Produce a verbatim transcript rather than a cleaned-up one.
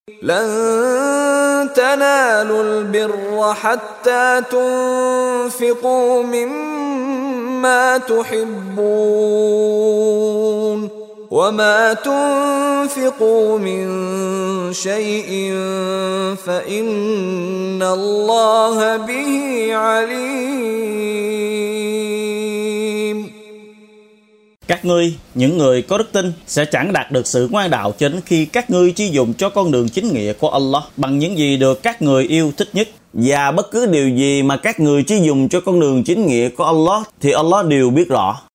لن تنالوا البر حتى تنفقوا مما تحبون وما تنفقوا من شيء فإن الله به عليم. Các ngươi, những người có đức tin, sẽ chẳng đạt được sự ngoan đạo cho đến khi các ngươi chi dùng cho con đường chính nghĩa của Allah bằng những gì được các người yêu thích nhất. Và bất cứ điều gì mà các người chi dùng cho con đường chính nghĩa của Allah thì Allah đều biết rõ.